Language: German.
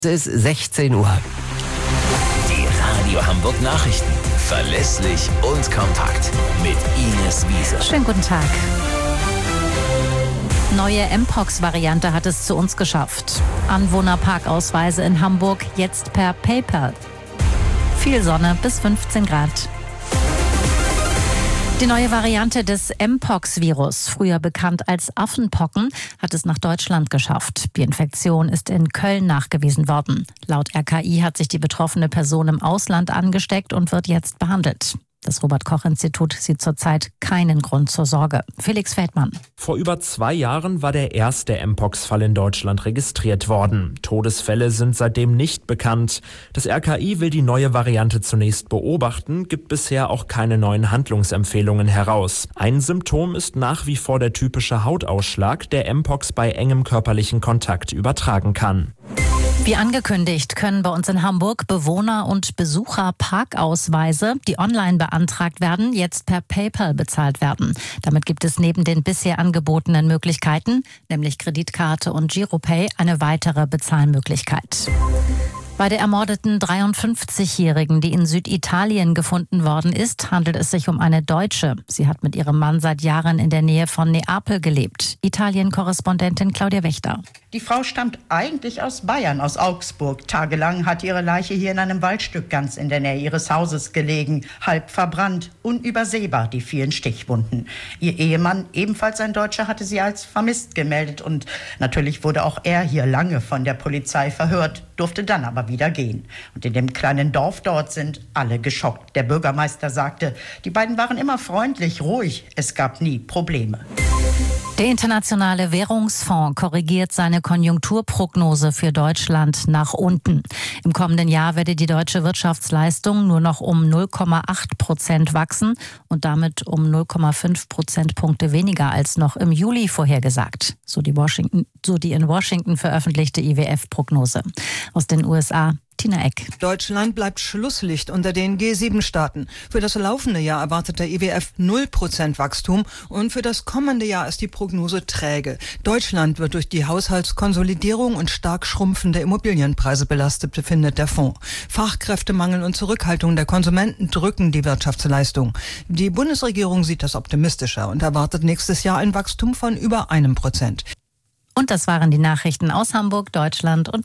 Es ist 16 Uhr. Die Radio Hamburg Nachrichten. Verlässlich und kompakt. Mit Ines Wiese. Schönen guten Tag. Neue Mpox-Variante hat es zu uns geschafft. Anwohnerparkausweise in Hamburg jetzt per PayPal. Viel Sonne bis 15 Grad. Die neue Variante des Mpox-Virus, früher bekannt als Affenpocken, hat es nach Deutschland geschafft. Die Infektion ist in Köln nachgewiesen worden. Laut RKI hat sich die betroffene Person im Ausland angesteckt und wird jetzt behandelt. Das Robert-Koch-Institut sieht zurzeit keinen Grund zur Sorge. Felix Feldmann. Vor über 2 Jahren war der erste Mpox-Fall in Deutschland registriert worden. Todesfälle sind seitdem nicht bekannt. Das RKI will die neue Variante zunächst beobachten, gibt bisher auch keine neuen Handlungsempfehlungen heraus. Ein Symptom ist nach wie vor der typische Hautausschlag, der Mpox bei engem körperlichen Kontakt übertragen kann. Wie angekündigt können bei uns in Hamburg Bewohner- und Besucher-Parkausweise, die online beantragt werden, jetzt per PayPal bezahlt werden. Damit gibt es neben den bisher angebotenen Möglichkeiten, nämlich Kreditkarte und Giropay, eine weitere Bezahlmöglichkeit. Bei der ermordeten 53-Jährigen, die in Süditalien gefunden worden ist, handelt es sich um eine Deutsche. Sie hat mit ihrem Mann seit Jahren in der Nähe von Neapel gelebt. Italien-Korrespondentin Claudia Wächter. Die Frau stammt eigentlich aus Bayern, aus Augsburg. Tagelang hat ihre Leiche hier in einem Waldstück ganz in der Nähe ihres Hauses gelegen. Halb verbrannt, unübersehbar die vielen Stichwunden. Ihr Ehemann, ebenfalls ein Deutscher, hatte sie als vermisst gemeldet. Und natürlich wurde auch er hier lange von der Polizei verhört, durfte dann aber wieder gehen. Und in dem kleinen Dorf dort sind alle geschockt. Der Bürgermeister sagte, die beiden waren immer freundlich, ruhig. Es gab nie Probleme. Der Internationale Währungsfonds korrigiert seine Konjunkturprognose für Deutschland nach unten. Im kommenden Jahr werde die deutsche Wirtschaftsleistung nur noch um 0,8% wachsen und damit um 0,5 Prozentpunkte weniger als noch im Juli vorhergesagt, so die in Washington veröffentlichte IWF-Prognose. Aus den USA Tina Eck. Deutschland bleibt Schlusslicht unter den G7-Staaten. Für das laufende Jahr erwartet der IWF 0% Wachstum und für das kommende Jahr ist die Prognose träge. Deutschland wird durch die Haushaltskonsolidierung und stark schrumpfende Immobilienpreise belastet, befindet der Fonds. Fachkräftemangel und Zurückhaltung der Konsumenten drücken die Wirtschaftsleistung. Die Bundesregierung sieht das optimistischer und erwartet nächstes Jahr ein Wachstum von über 1%. Und das waren die Nachrichten aus Hamburg, Deutschland und